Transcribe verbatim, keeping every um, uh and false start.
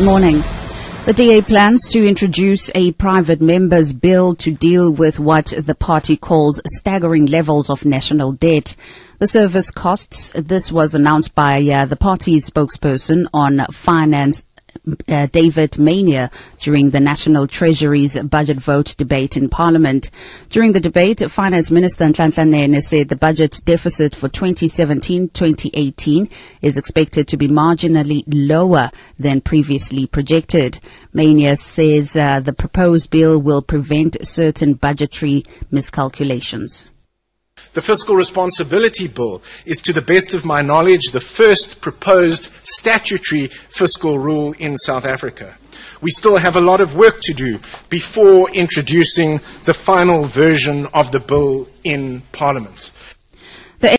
morning. The D A plans to introduce a private member's bill to deal with what the party calls staggering levels of national debt. The service costs, this was announced by uh, the party's spokesperson on finance, Uh, David Mania, during the National Treasury's budget vote debate in Parliament. During the debate, Finance Minister Nhlanhla Nene said the budget deficit for twenty seventeen twenty eighteen is expected to be marginally lower than previously projected. Mania says uh, the proposed bill will prevent certain budgetary miscalculations. The Fiscal Responsibility Bill is, to the best of my knowledge, the first proposed statutory fiscal rule in South Africa. We still have a lot of work to do before introducing the final version of the bill in Parliament.